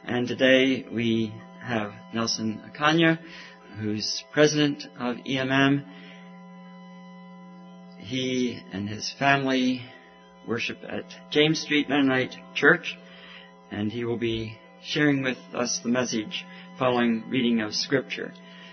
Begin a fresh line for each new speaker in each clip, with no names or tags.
And today we have Nelson Akanya, who's president of EMM. He and his family worship at James Street Mennonite Church, and he will be sharing with us the message following reading of Scripture.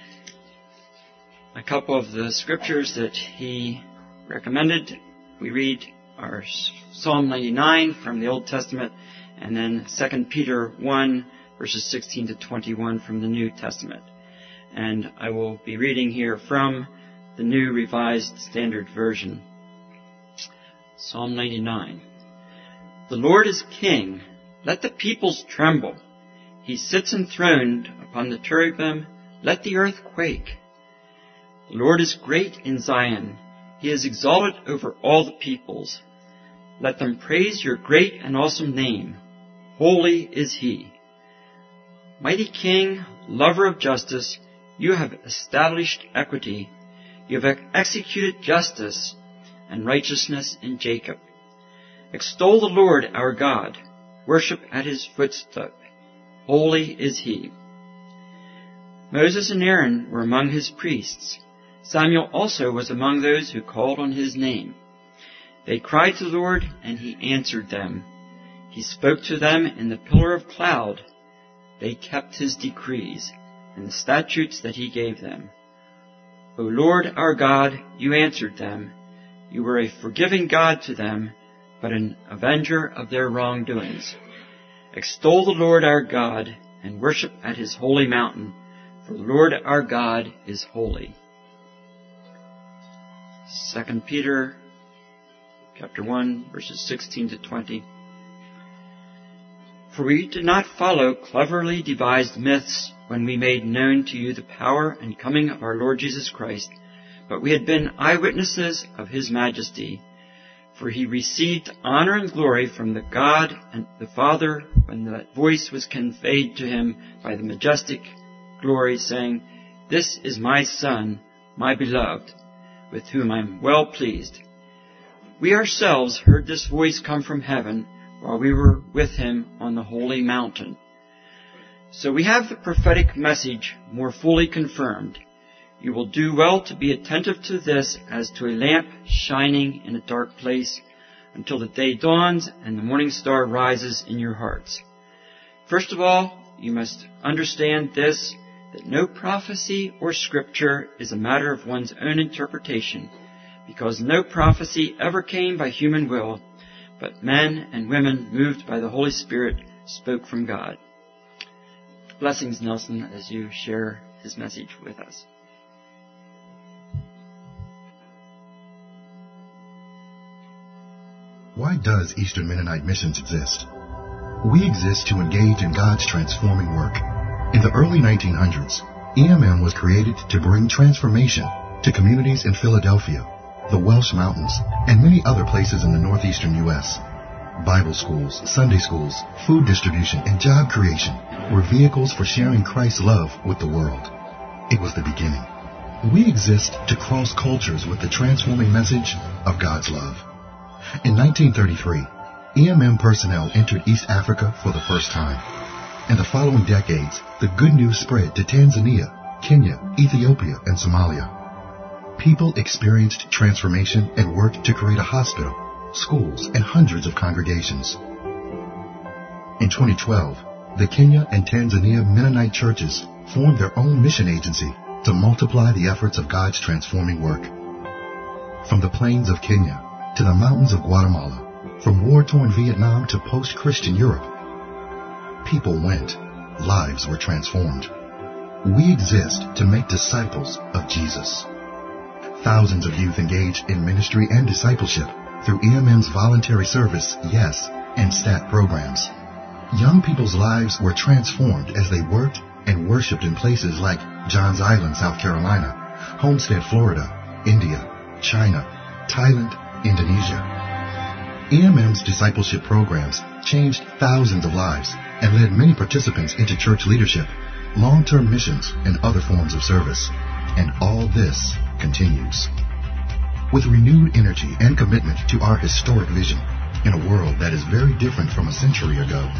A couple of the scriptures that he recommended, we read are Psalm 99 from the Old Testament, and then 2 Peter 1, verses 16 to 21 from the New Testament. And I will be reading here from the New Revised Standard Version. Psalm 99. The Lord is King. Let the peoples tremble. He sits enthroned upon the cherubim. Let the earth quake. The Lord is great in Zion. He is exalted over all the peoples. Let them praise your great and awesome name. Holy is He. Mighty King, lover of justice, you have established equity. You have executed justice and righteousness in Jacob. Extol the Lord our God. Worship at His footstool. Holy is He. Moses and Aaron were among His priests. Samuel also was among those who called on His name. They cried to the Lord, and He answered them. He spoke to them in the pillar of cloud. They kept His decrees and the statutes that He gave them. O Lord our God, you answered them. You were a forgiving God to them, but an avenger of their wrongdoings. Extol the Lord our God, and worship at His holy mountain, for the Lord our God is holy. 2 Peter chapter 1, verses 16 to 20. For we did not follow cleverly devised myths when we made known to you the power and coming of our Lord Jesus Christ, but we had been eyewitnesses of His majesty. For He received honor and glory from the God and the Father when that voice was conveyed to Him by the majestic glory, saying, This is my Son, my beloved, with whom I am well pleased. We ourselves heard this voice come from heaven while we were with Him on the holy mountain. So we have the prophetic message more fully confirmed. You will do well to be attentive to this as to a lamp shining in a dark place until the day dawns and the morning star rises in your hearts. First of all, you must understand this, that no prophecy or scripture is a matter of one's own interpretation, because no prophecy ever came by human will, but men and women moved by the Holy Spirit spoke from God. Blessings, Nelson, as you share his message with us.
Why does Eastern Mennonite Missions exist? We exist to engage in God's transforming work. In the early 1900s, EMM was created to bring transformation to communities in Philadelphia, the Welsh Mountains, and many other places in the northeastern U.S. Bible schools, Sunday schools, food distribution, and job creation were vehicles for sharing Christ's love with the world. It was the beginning. We exist to cross cultures with the transforming message of God's love. In 1933, EMM personnel entered East Africa for the first time. In the following decades, the good news spread to Tanzania, Kenya, Ethiopia, and Somalia. People experienced transformation and worked to create a hospital, schools, and hundreds of congregations. In 2012, the Kenya and Tanzania Mennonite churches formed their own mission agency to multiply the efforts of God's transforming work. From the plains of Kenya to the mountains of Guatemala, from war-torn Vietnam to post-Christian Europe, people went. Lives were transformed. We exist to make disciples of Jesus. Thousands of youth engaged in ministry and discipleship through EMM's voluntary service, YES, and STAT programs. Young people's lives were transformed as they worked and worshiped in places like Johns Island, South Carolina, Homestead, Florida, India, China, Thailand, Indonesia. EMM's discipleship programs changed thousands of lives and led many participants into church leadership, long-term missions, and other forms of service. And all this continues. With renewed energy and commitment to our historic vision in a world that is very different from a century ago,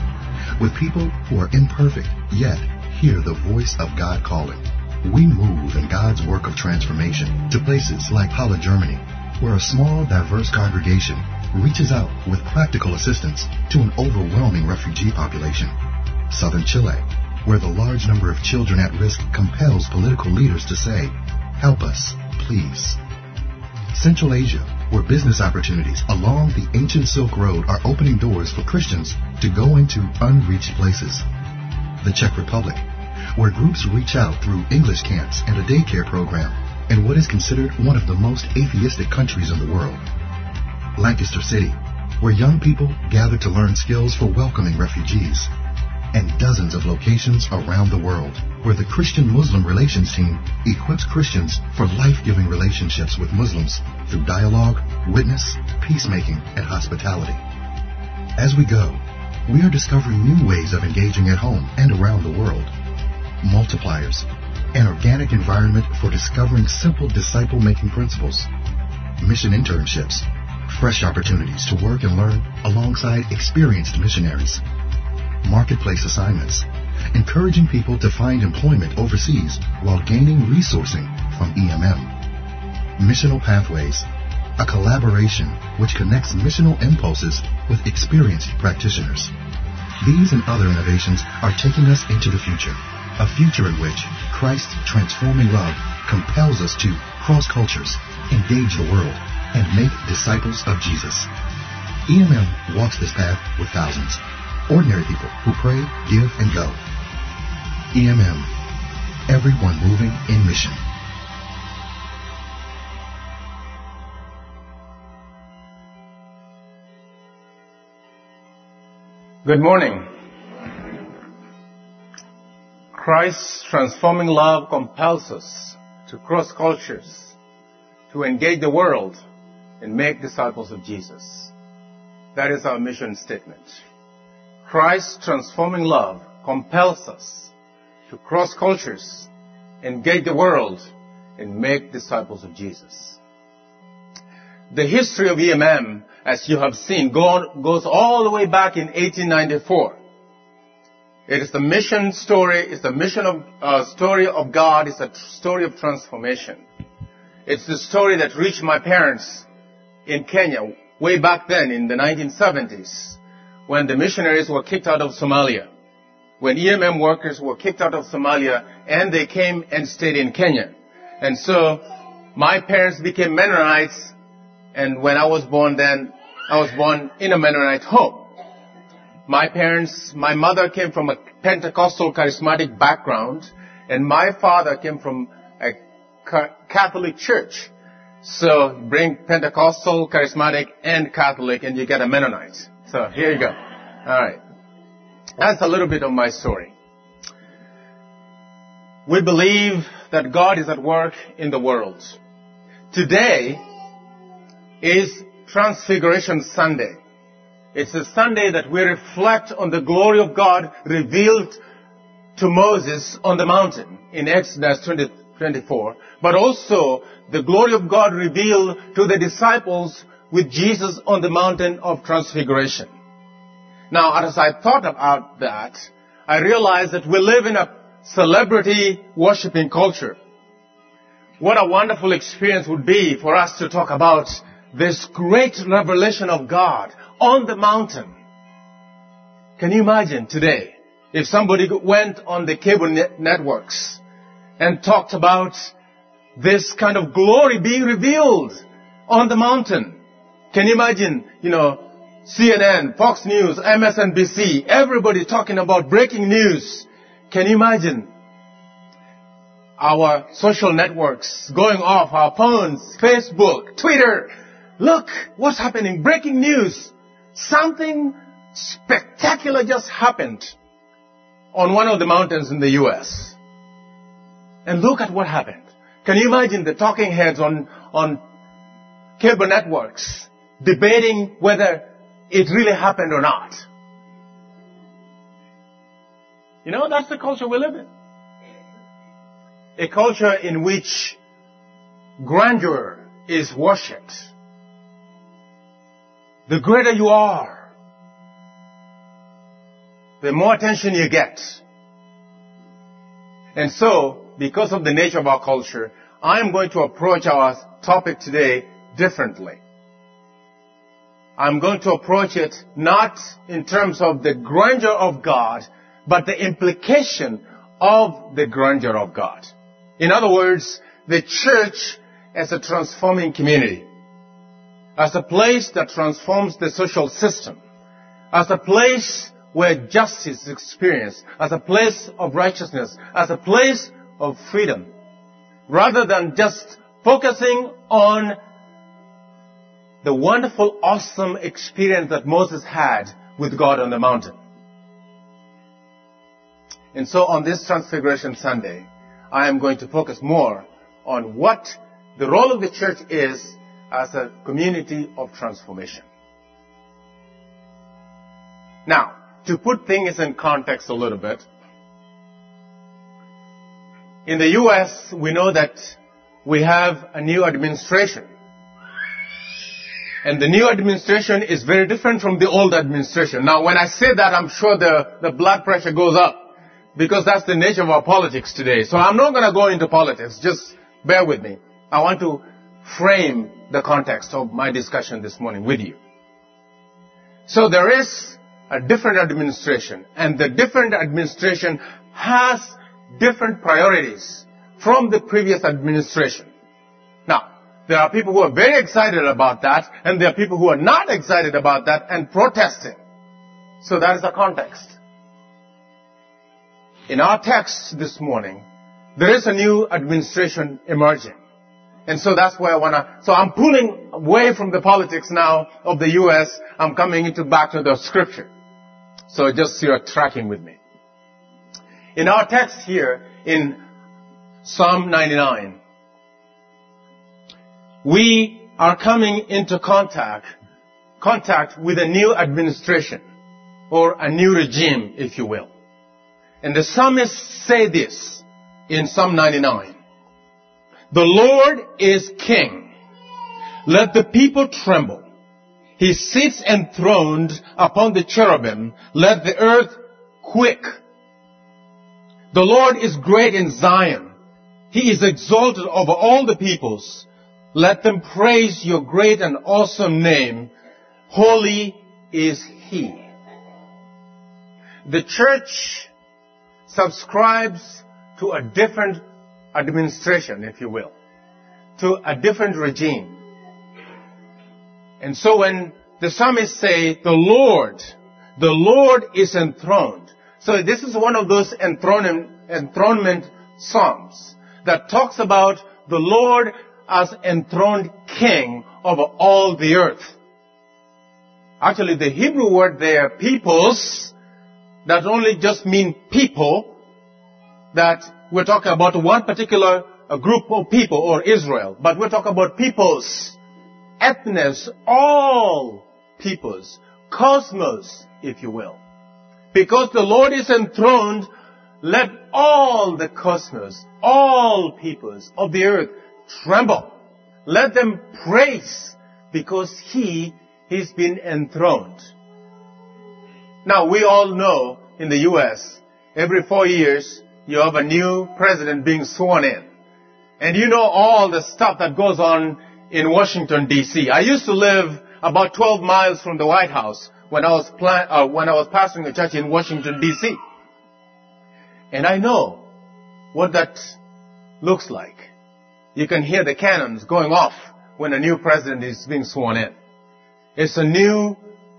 with people who are imperfect, yet hear the voice of God calling. We move in God's work of transformation to places like Halle, Germany, where a small, diverse congregation reaches out with practical assistance to an overwhelming refugee population. Southern Chile, where the large number of children at risk compels political leaders to say, "Help us, please." Central Asia, where business opportunities along the ancient Silk Road are opening doors for Christians to go into unreached places. The Czech Republic, where groups reach out through English camps and a daycare program in what is considered one of the most atheistic countries in the world. Lancaster City, where young people gather to learn skills for welcoming refugees. And dozens of locations around the world where the Christian-Muslim relations team equips Christians for life-giving relationships with Muslims through dialogue, witness, peacemaking, and hospitality. As we go, we are discovering new ways of engaging at home and around the world. Multipliers, an organic environment for discovering simple disciple-making principles. Mission internships, fresh opportunities to work and learn alongside experienced missionaries. Marketplace assignments, encouraging people to find employment overseas while gaining resourcing from EMM. Missional Pathways, a collaboration which connects missional impulses with experienced practitioners. These and other innovations are taking us into the future, a future in which Christ's transforming love compels us to cross cultures, engage the world, and make disciples of Jesus. EMM walks this path with thousands. Ordinary people who pray, give, and go. EMM, everyone moving in mission.
Good morning. Christ's transforming love compels us to cross cultures, to engage the world, and make disciples of Jesus. That is our mission statement. Christ's transforming love compels us to cross cultures, engage the world, and make disciples of Jesus. The history of EMM, as you have seen, goes all the way back in 1894. It is the mission story, it's the mission of story of God, it's a story of transformation. It's the story that reached my parents in Kenya way back then in the 1970s. When the missionaries were kicked out of Somalia, when EMM workers were kicked out of Somalia, and they came and stayed in Kenya. And so my parents became Mennonites, and when I was born in a Mennonite home. My mother came from a Pentecostal charismatic background, and my father came from a Catholic church. So bring Pentecostal, charismatic, and Catholic, and you get a Mennonite. So here you go. All right. That's a little bit of my story. We believe that God is at work in the world. Today is Transfiguration Sunday. It's a Sunday that we reflect on the glory of God revealed to Moses on the mountain in Exodus 20:24, but also the glory of God revealed to the disciples with Jesus on the mountain of Transfiguration. Now, as I thought about that, I realized that we live in a celebrity worshiping culture. What a wonderful experience would be for us to talk about this great revelation of God on the mountain. Can you imagine today if somebody went on the cable networks and talked about this kind of glory being revealed on the mountain? Can you imagine, CNN, Fox News, MSNBC, everybody talking about breaking news? Can you imagine our social networks going off, our phones, Facebook, Twitter? Look, what's happening? Breaking news. Something spectacular just happened on one of the mountains in the U.S. And look at what happened. Can you imagine the talking heads on cable networks debating whether it really happened or not? That's the culture we live in. A culture in which grandeur is worshipped. The greater you are, the more attention you get. And so, because of the nature of our culture, I am going to approach our topic today differently. I'm going to approach it not in terms of the grandeur of God, but the implication of the grandeur of God. In other words, the church as a transforming community, as a place that transforms the social system, as a place where justice is experienced, as a place of righteousness, as a place of freedom, rather than just focusing on the wonderful, awesome experience that Moses had with God on the mountain. And so on this Transfiguration Sunday, I am going to focus more on what the role of the church is as a community of transformation. Now, to put things in context a little bit, in the U.S., we know that we have a new administration. And the new administration is very different from the old administration. Now, when I say that, I'm sure the blood pressure goes up, because that's the nature of our politics today. So I'm not going to go into politics. Just bear with me. I want to frame the context of my discussion this morning with you. So there is a different administration, and the different administration has different priorities from the previous administration. Now, there are people who are very excited about that, and there are people who are not excited about that and protesting. So that is the context. In our text this morning, there is a new administration emerging. And so that's where so I'm pulling away from the politics now of the U.S. I'm coming back to the scripture. So just so you're tracking with me. In our text here, in Psalm 99, we are coming into contact with a new administration, or a new regime, if you will. And the psalmists say this in Psalm 99. The Lord is king. Let the people tremble. He sits enthroned upon the cherubim. Let the earth quake. The Lord is great in Zion. He is exalted over all the peoples. Let them praise your great and awesome name. Holy is He. The church subscribes to a different administration, if you will, to a different regime. And so when the psalmists say, the Lord is enthroned. So this is one of those enthronement psalms that talks about the Lord as enthroned king over all the earth. Actually, the Hebrew word there, peoples, that only just mean people, that we're talking about one particular group of people, or Israel, but we're talking about peoples, ethnos, all peoples, cosmos, if you will. Because the Lord is enthroned, let all the cosmos, all peoples of the earth tremble. Let them praise, because He's been enthroned. Now, we all know in the U.S., every 4 years, you have a new president being sworn in. And you know all the stuff that goes on in Washington, D.C. I used to live about 12 miles from the White House when I was pastoring a church in Washington, D.C. And I know what that looks like. You can hear the cannons going off when a new president is being sworn in. It's a new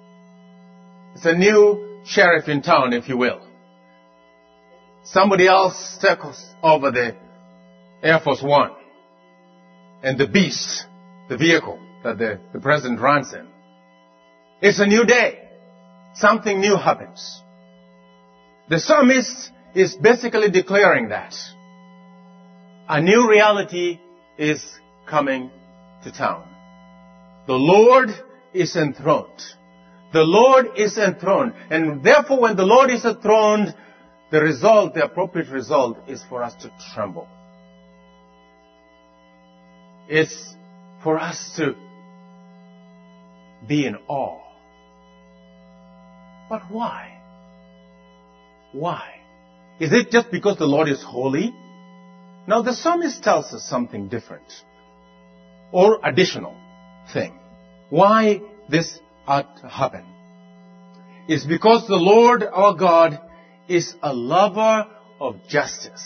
sheriff in town, if you will. Somebody else takes over the Air Force One and the beast, the vehicle that the president runs in. It's a new day. Something new happens. The psalmist is basically declaring that a new reality is coming to town. The Lord is enthroned. The Lord is enthroned. And therefore, when the Lord is enthroned, the appropriate result is for us to tremble. It's for us to be in awe. But why? Why? Is it just because the Lord is holy? Now the psalmist tells us something different or additional thing. Why this ought to happen? It's because the Lord our God is a lover of justice.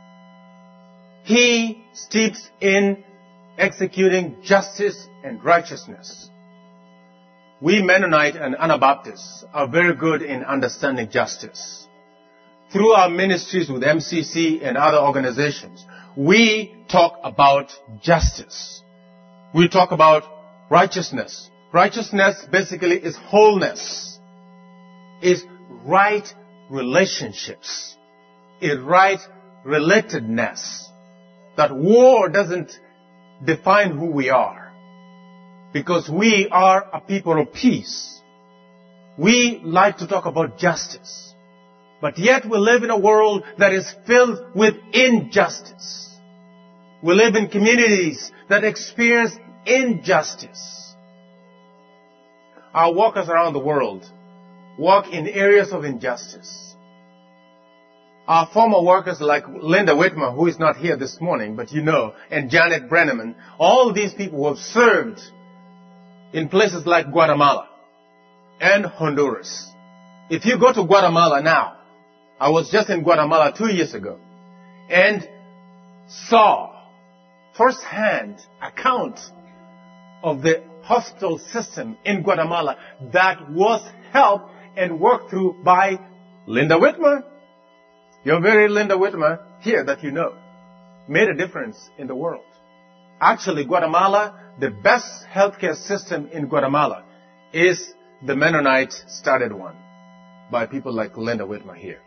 He steeps in executing justice and righteousness. We Mennonite and Anabaptists are very good in understanding justice. Through our ministries with MCC and other organizations, we talk about justice. We talk about righteousness. Righteousness basically is wholeness, is right relationships, is right relatedness. That war doesn't define who we are, because we are a people of peace. We like to talk about justice, but yet we live in a world that is filled with injustice. We live in communities that experience injustice. Our workers around the world work in areas of injustice. Our former workers like Linda Whitmer, who is not here this morning, but you know, and Janet Brenneman, all these people who have served in places like Guatemala and Honduras. If you go to Guatemala now, I was just in Guatemala 2 years ago, and saw first-hand account of the hospital system in Guatemala that was helped and worked through by Linda Whitmer. Your very Linda Whitmer here that you know made a difference in the world. Actually, Guatemala, the best healthcare system in Guatemala is the Mennonite started one by people like Linda Whitmer here.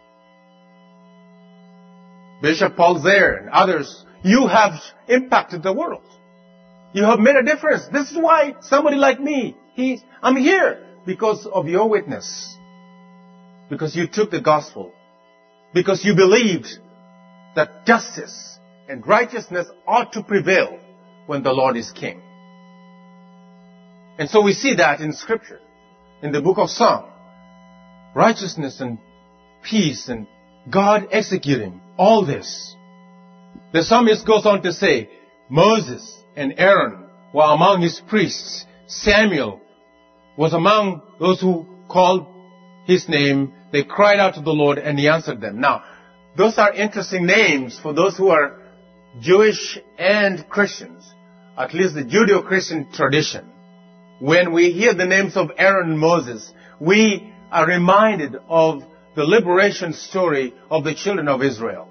Bishop Paul Zaire and others, you have impacted the world. You have made a difference. This is why somebody like me, I'm here because of your witness. Because you took the gospel. Because you believed that justice and righteousness ought to prevail when the Lord is king. And so we see that in Scripture, in the book of Psalm. Righteousness and peace and God executing all this. The psalmist goes on to say, Moses and Aaron were among his priests. Samuel was among those who called his name. They cried out to the Lord and he answered them. Now, those are interesting names for those who are Jewish and Christians, at least the Judeo-Christian tradition. When we hear the names of Aaron and Moses, we are reminded of the liberation story of the children of Israel.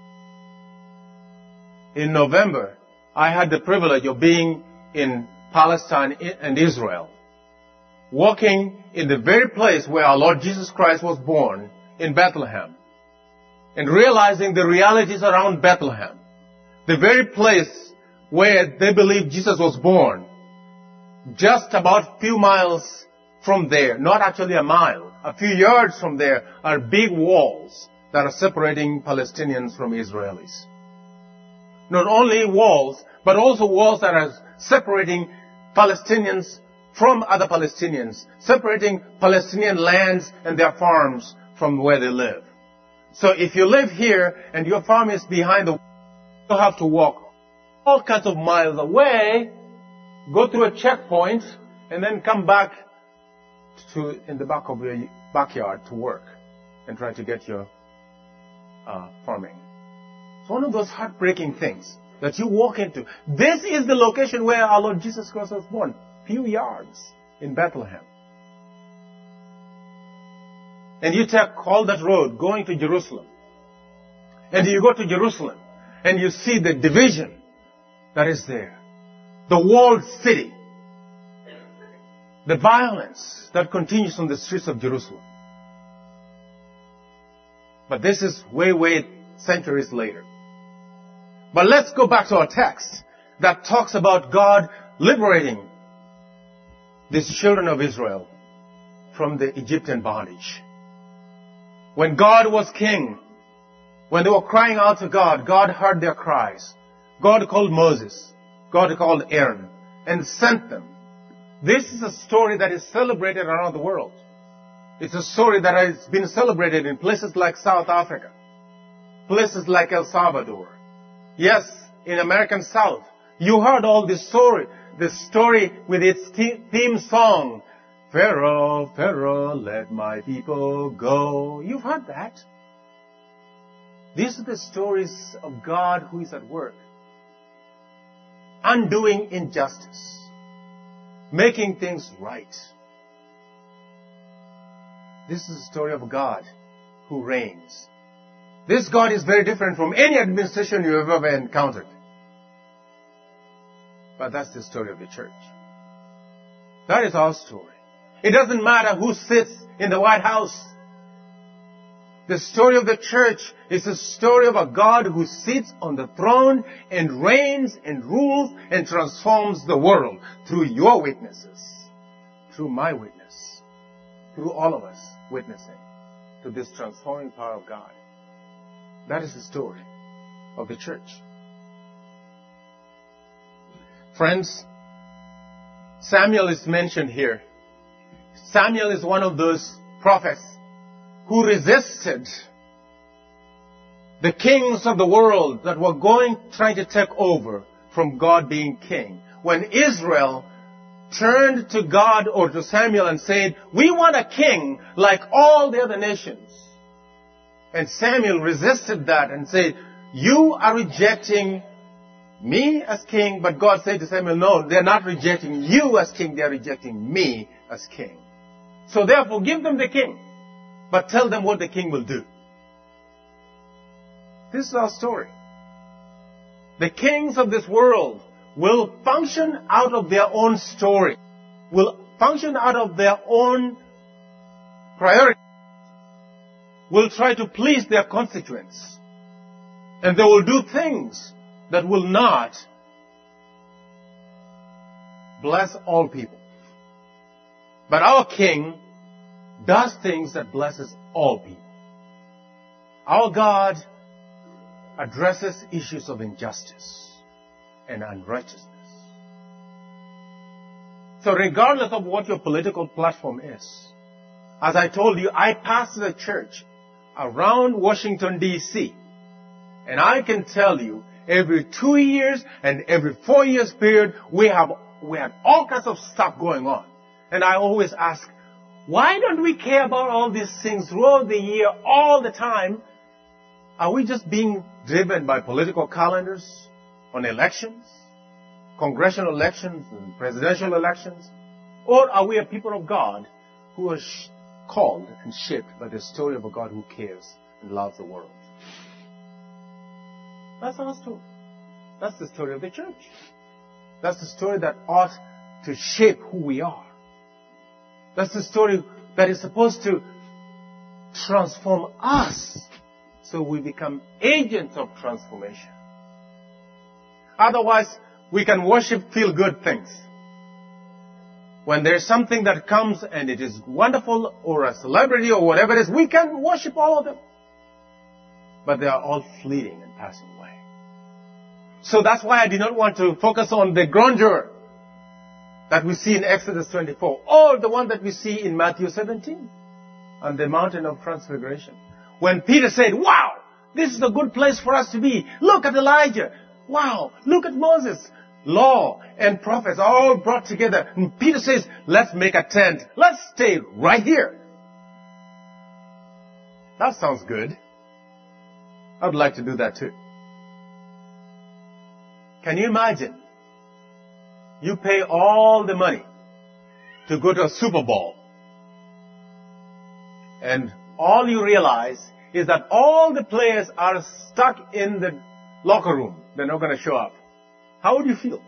In November, I had the privilege of being in Palestine and Israel, walking in the very place where our Lord Jesus Christ was born, in Bethlehem, and realizing the realities around Bethlehem, the very place where they believe Jesus was born. Just about a few miles from there, not actually a mile, a few yards from there are big walls that are separating Palestinians from Israelis. Not only walls, but also walls that are separating Palestinians from other Palestinians, separating Palestinian lands and their farms from where they live. So if you live here and your farm is behind the wall, you have to walk all kinds of miles away, go through a checkpoint, and then come back in the back of your backyard to work and try to get your farming. It's one of those heartbreaking things that you walk into. This is the location where our Lord Jesus Christ was born. Few yards in Bethlehem. And you take all that road going to Jerusalem. And you go to Jerusalem and you see the division that is there. The walled city. The violence that continues on the streets of Jerusalem. But this is way centuries later. But let's go back to our text that talks about God liberating these children of Israel from the Egyptian bondage. When God was king, when they were crying out to God, God heard their cries. God called Moses. God called Aaron and sent them. This is a story that is celebrated around the world. It's a story that has been celebrated in places like South Africa, places like El Salvador. Yes, in American South. You heard all this story with its theme song, Pharaoh, Pharaoh, let my people go. You've heard that. These are the stories of God who is at work, undoing injustice, making things right. This is the story of God who reigns. This God is very different from any administration you have ever encountered. But that's the story of the church. That is our story. It doesn't matter who sits in the White House. The story of the church is the story of a God who sits on the throne and reigns and rules and transforms the world through your witnesses, through my witness, through all of us witnessing to this transforming power of God. That is the story of the church. Friends, Samuel is mentioned here. Samuel is one of those prophets who resisted the kings of the world that were trying to take over from God being king. When Israel turned to God or to Samuel and said, we want a king like all the other nations. And Samuel resisted that and said, you are rejecting me as king. But God said to Samuel, no, they're not rejecting you as king, they're rejecting me as king. So therefore give them the king, but tell them what the king will do. This is our story. The kings of this world will function out of their own story, will function out of their own priority, will try to please their constituents, and they will do things that will not bless all people. But our king does things that blesses all people. Our God addresses issues of injustice and unrighteousness. So regardless of what your political platform is, as I told you, I pastor a church around Washington, D.C. And I can tell you, every 2 years and every 4 years period, we have all kinds of stuff going on. And I always ask, why don't we care about all these things throughout the year, all the time? Are we just being driven by political calendars on elections, congressional elections and presidential elections? Or are we a people of God who are called and shaped by the story of a God who cares and loves the world? That's our story. That's the story of the church. That's the story that ought to shape who we are. That's the story that is supposed to transform us so we become agents of transformation. Otherwise, we can worship feel-good things. When there's something that comes and it is wonderful, or a celebrity or whatever it is, we can worship all of them. But they are all fleeting and passing away. So that's why I did not want to focus on the grandeur that we see in Exodus 24, or the one that we see in Matthew 17, on the mountain of transfiguration. When Peter said, wow, this is a good place for us to be. Look at Elijah. Wow, look at Moses. Law and prophets all brought together. And Peter says, let's make a tent. Let's stay right here. That sounds good. I'd like to do that too. Can you imagine? You pay all the money to go to a Super Bowl. And all you realize is that all the players are stuck in the locker room. They're not going to show up. How would you feel?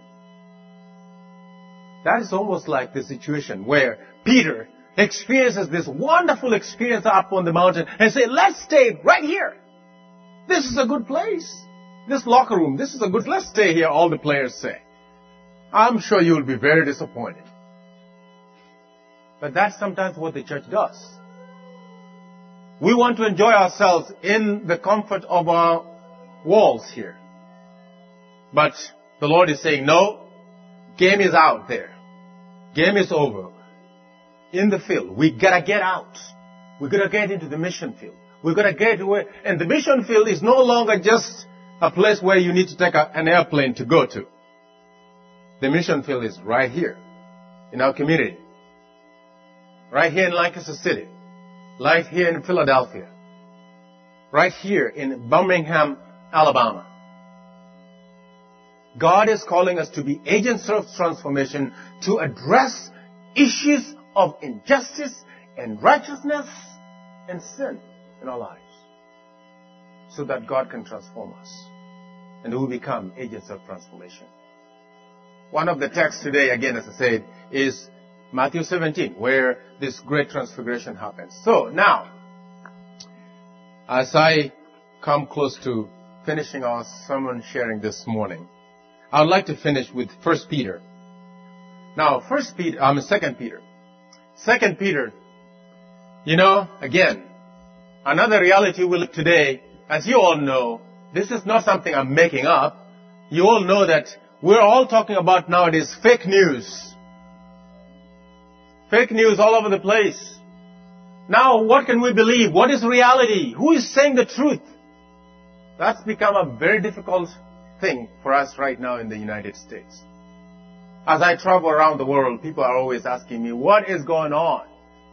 That is almost like the situation where Peter experiences this wonderful experience up on the mountain and say, let's stay right here. This is a good place. This locker room, this is a good, let's stay here, all the players say. I'm sure you will be very disappointed. But that's sometimes what the church does. We want to enjoy ourselves in the comfort of our walls here. But the Lord is saying, no, game is out there. Game is over. In the field. We gotta get out. We're going to get into the mission field. We're going to get away. And the mission field is no longer just a place where you need to take an airplane to go to. The mission field is right here in our community. Right here in Lancaster City. Right here in Philadelphia. Right here in Birmingham, Alabama. God is calling us to be agents of transformation to address issues of injustice and righteousness and sin in our lives so that God can transform us and we become agents of transformation. One of the texts today, again, as I said, is Matthew 17, where this great transfiguration happens. So now, as I come close to finishing our sermon sharing this morning, I would like to finish with 1 Peter. Now, 2 Peter. 2 Peter, again, another reality we live today, as you all know, this is not something I'm making up. You all know that we're all talking about nowadays fake news. Fake news all over the place. Now, what can we believe? What is reality? Who is saying the truth? That's become a very difficult thing for us right now in the United States. As I travel around the world, people are always asking me, what is going on?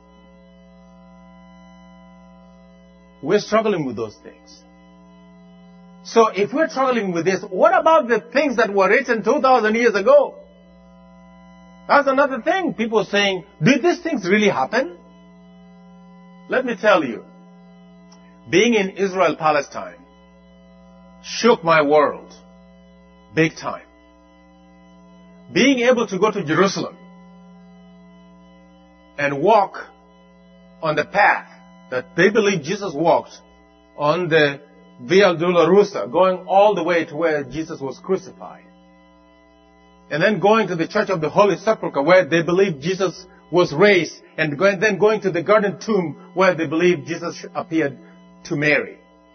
We're struggling with those things. So if we're struggling with this, what about the things that were written 2,000 years ago? That's another thing. People saying, did these things really happen? Let me tell you, being in Israel, Palestine, shook my world big time. Being able to go to Jerusalem and walk on the path that they believe Jesus walked on the Via Dolorosa, going all the way to where Jesus was crucified. And then going to the Church of the Holy Sepulchre where they believe Jesus was raised, and then going to the garden tomb where they believe Jesus appeared to Mary.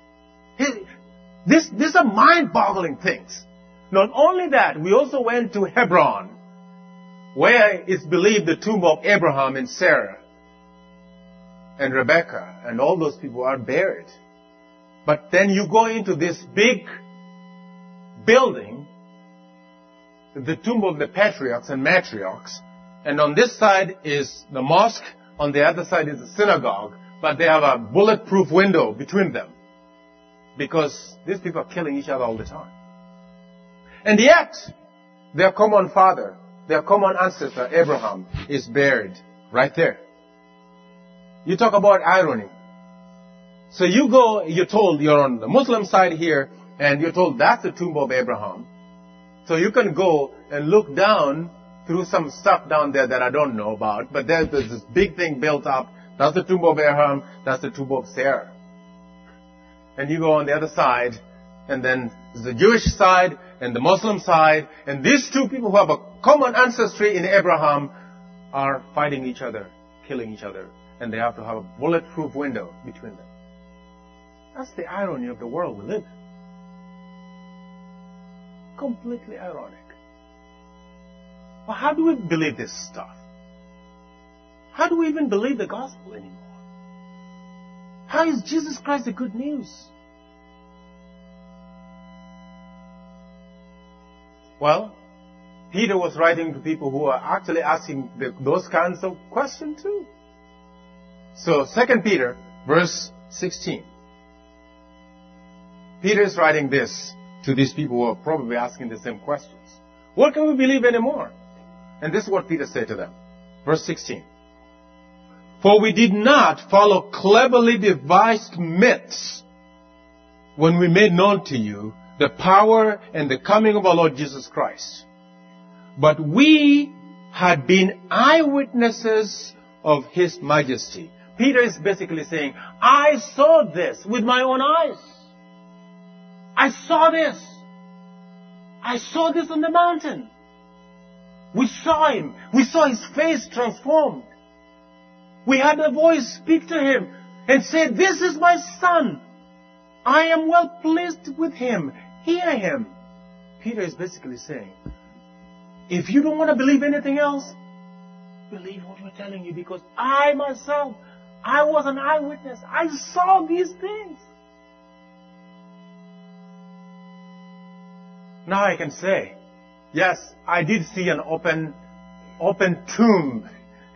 These are mind-boggling things. Not only that, we also went to Hebron, where it's believed the tomb of Abraham and Sarah and Rebecca and all those people are buried. But then you go into this big building, the tomb of the patriarchs and matriarchs, and on this side is the mosque, on the other side is the synagogue, but they have a bulletproof window between them because these people are killing each other all the time. And yet, their common father, their common ancestor, Abraham, is buried right there. You talk about irony. So you go, you're told you're on the Muslim side here, and you're told that's the tomb of Abraham. So you can go and look down through some stuff down there that I don't know about, but there's this big thing built up. That's the tomb of Abraham, that's the tomb of Sarah. And you go on the other side, and then there's the Jewish side and the Muslim side, and these two people who have a common ancestry in Abraham are fighting each other, killing each other, and they have to have a bulletproof window between them. That's the irony of the world we live in. Completely ironic. Well, how do we believe this stuff? How do we even believe the gospel anymore? How is Jesus Christ the good news? Well, Peter was writing to people who are actually asking those kinds of questions too. So, 2 Peter, verse 16. Peter is writing this to these people who are probably asking the same questions. What can we believe anymore? And this is what Peter said to them. Verse 16. For we did not follow cleverly devised myths when we made known to you the power and the coming of our Lord Jesus Christ. But we had been eyewitnesses of His majesty. Peter is basically saying, I saw this with my own eyes. I saw this. I saw this on the mountain. We saw Him. We saw His face transformed. We had a voice speak to Him and say, this is my Son. I am well pleased with Him. Hear Him. Peter is basically saying, if you don't want to believe anything else, believe what we're telling you, because I myself I was an eyewitness. I saw these things. Now I can say, yes, I did see an open tomb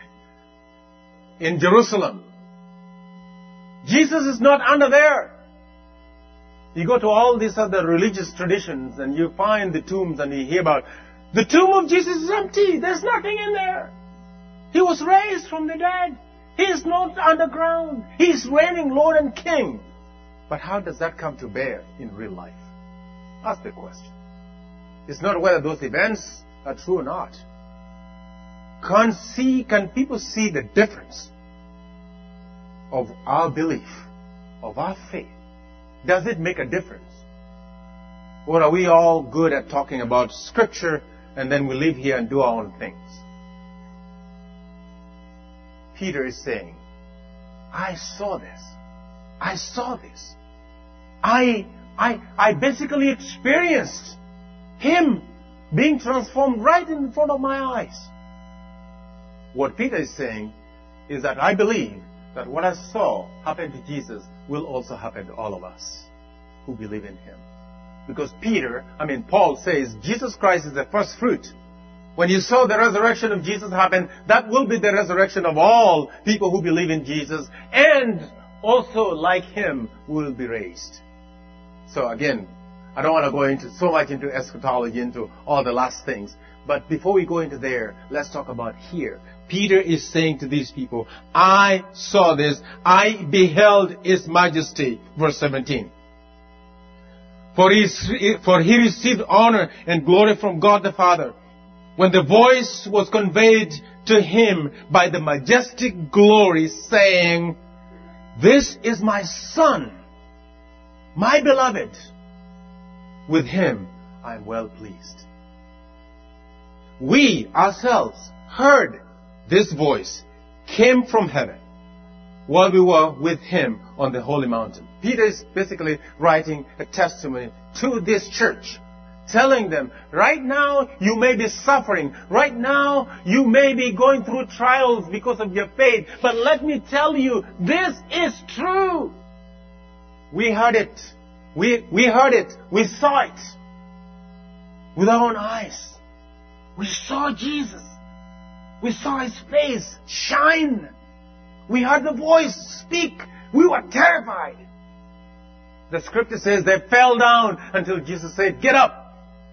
in Jerusalem. Jesus is not under there. You go to all these other religious traditions and you find the tombs and you hear about the tomb of Jesus is empty. There's nothing in there. He was raised from the dead. He is not underground. He is reigning Lord and King. But how does that come to bear in real life? Ask the question. It's not whether those events are true or not. Can people see the difference of our belief, of our faith? Does it make a difference? Or are we all good at talking about Scripture and then we live here and do our own things? Peter is saying, I saw this. I saw this. I basically experienced Him being transformed right in front of my eyes. What Peter is saying is that I believe that what I saw happen to Jesus will also happen to all of us who believe in Him. Because Paul says Jesus Christ is the first fruit. When you saw the resurrection of Jesus happen, that will be the resurrection of all people who believe in Jesus, and also like Him will be raised. So again, I don't want to go into so much into eschatology, into all the last things. But before we go into there, let's talk about here. Peter is saying to these people, I saw this. I beheld His majesty. Verse 17. For he received honor and glory from God the Father, when the voice was conveyed to Him by the majestic glory, saying, This is my Son, my beloved. With Him I am well pleased. We ourselves heard this voice came from heaven while we were with Him on the holy mountain. Peter is basically writing a testimony to this church, telling them, right now you may be suffering. Right now you may be going through trials because of your faith. But let me tell you, this is true. We heard it. We heard it. We saw it with our own eyes. We saw Jesus. We saw His face shine. We heard the voice speak. We were terrified. The scripture says they fell down until Jesus said, Get up.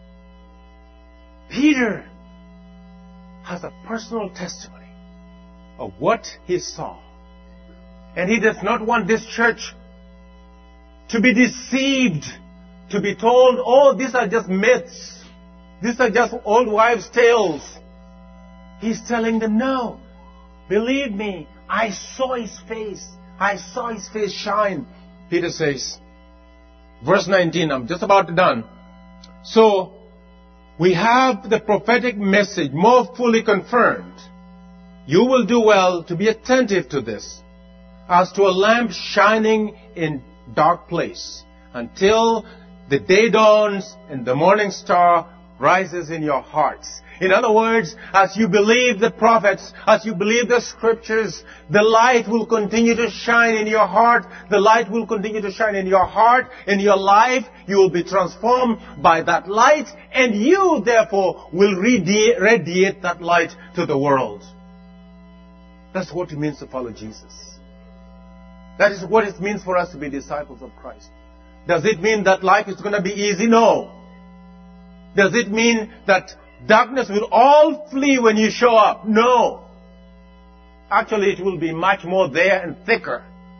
Peter has a personal testimony of what he saw. And he does not want this church to be deceived, to be told, oh, these are just myths. These are just old wives' tales. He's telling them, no, believe me, I saw His face. I saw His face shine. Peter says, verse 19, I'm just about done. So, we have the prophetic message more fully confirmed. You will do well to be attentive to this, as to a lamp shining in dark place, until the day dawns and the morning star rises in your hearts. In other words, as you believe the prophets, as you believe the scriptures, the light will continue to shine in your heart. The light will continue to shine in your heart, in your life. You will be transformed by that light, and you, therefore, will radiate that light to the world. That's what it means to follow Jesus. That is what it means for us to be disciples of Christ. Does it mean that life is going to be easy? No. Does it mean that darkness will all flee when you show up? No. Actually, it will be much more there and thicker.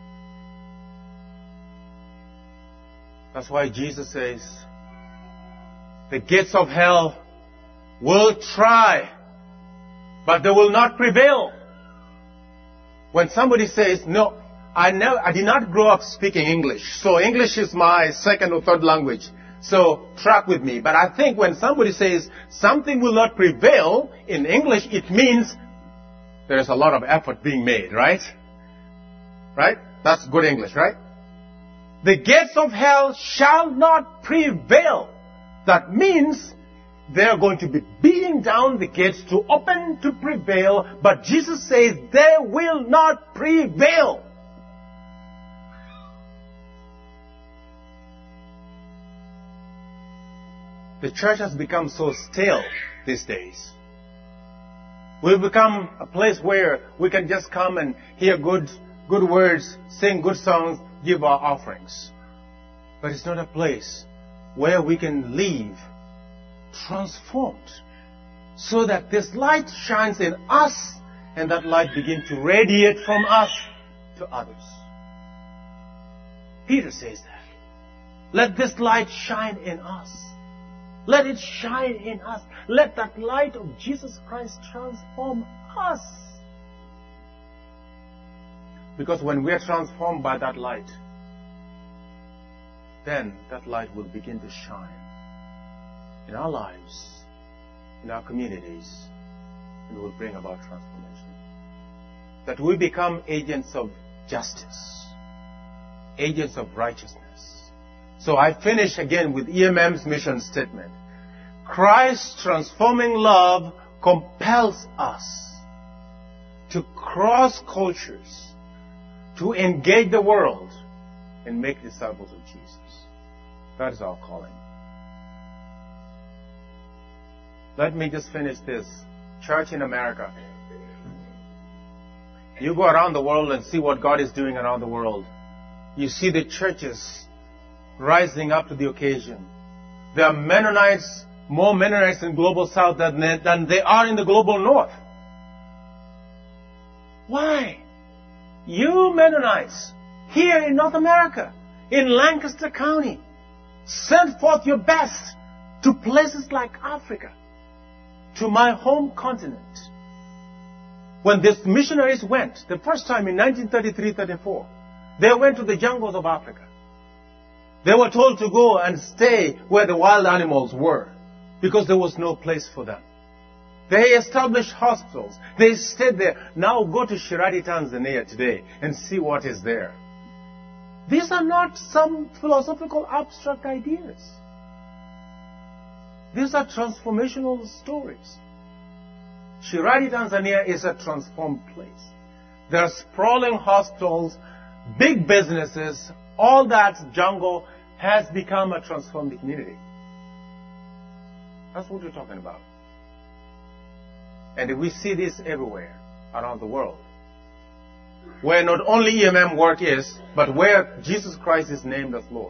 That's why Jesus says, the gates of hell will try, but they will not prevail. When somebody says, no, I did not grow up speaking English, so English is my second or third language. So track with me. But I think when somebody says something will not prevail in English, it means there's a lot of effort being made, right? Right? That's good English, right? The gates of hell shall not prevail. That means they're going to be beating down the gates to open to prevail. But Jesus says they will not prevail. The church has become so stale these days. We've become a place where we can just come and hear good words, sing good songs, give our offerings. But it's not a place where we can live transformed, so that this light shines in us and that light begins to radiate from us to others. Peter says that. Let this light shine in us. Let it shine in us. Let that light of Jesus Christ transform us. Because when we are transformed by that light, then that light will begin to shine in our lives, in our communities, and will bring about transformation. That we become agents of justice, agents of righteousness. So I finish again with EMM's mission statement. Christ's transforming love compels us to cross cultures, to engage the world, and make disciples of Jesus. That is our calling. Let me just finish this. Church in America. You go around the world and see what God is doing around the world. You see the churches rising up to the occasion. There are Mennonites, more Mennonites in Global South than they are in the Global North. Why? You Mennonites, here in North America, in Lancaster County, send forth your best to places like Africa, to my home continent. When these missionaries went, the first time in 1933-34, they went to the jungles of Africa. They were told to go and stay where the wild animals were, because there was no place for them. They established hospitals. They stayed there. Now go to Shirati, Tanzania today and see what is there. These are not some philosophical abstract ideas. These are transformational stories. Shirati, Tanzania is a transformed place. There are sprawling hospitals, big businesses, all that jungle has become a transformed community. That's what we're talking about. And we see this everywhere around the world, where not only EMM work is, but where Jesus Christ is named as Lord.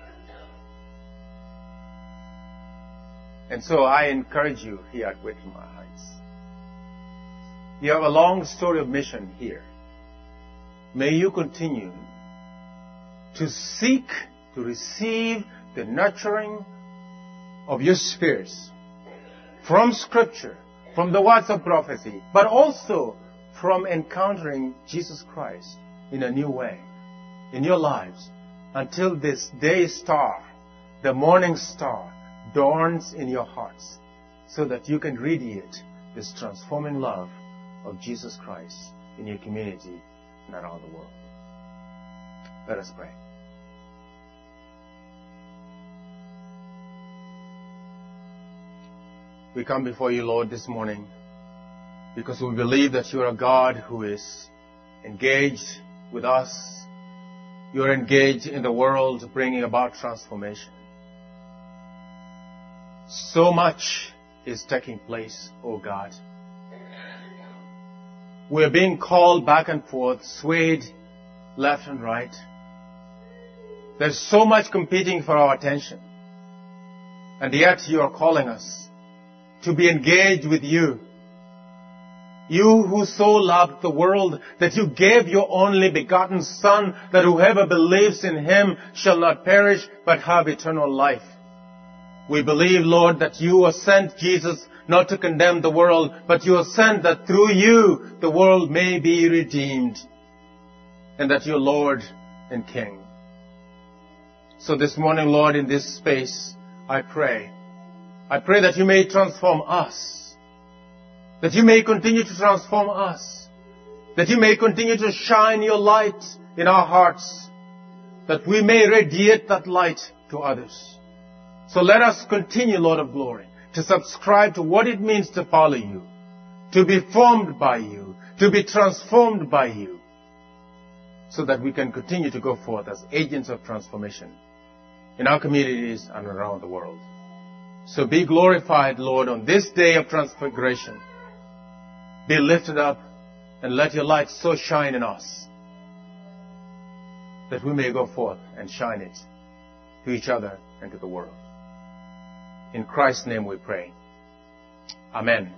And so I encourage you here at Whitmore Heights. You have a long story of mission here. May you continue to seek, to receive the nurturing of your spirits from Scripture, from the words of prophecy, but also from encountering Jesus Christ in a new way in your lives, until this day star, the morning star, dawns in your hearts, so that you can radiate this transforming love of Jesus Christ in your community and around the world. Let us pray. We come before you, Lord, this morning because we believe that you are a God who is engaged with us. You are engaged in the world, bringing about transformation. So much is taking place, O God. We are being called back and forth, swayed left and right. There's so much competing for our attention. And yet you are calling us to be engaged with you. You who so loved the world that you gave your only begotten Son, that whoever believes in him shall not perish but have eternal life. We believe, Lord, that you have sent Jesus not to condemn the world, but you have sent that through you the world may be redeemed, and that you're Lord and King. So this morning, Lord, in this space, I pray that you may transform us, that you may continue to transform us, that you may continue to shine your light in our hearts, that we may radiate that light to others. So let us continue, Lord of glory, to subscribe to what it means to follow you, to be formed by you, to be transformed by you, so that we can continue to go forth as agents of transformation in our communities and around the world. So be glorified, Lord, on this day of transfiguration. Be lifted up and let your light so shine in us that we may go forth and shine it to each other and to the world. In Christ's name we pray. Amen.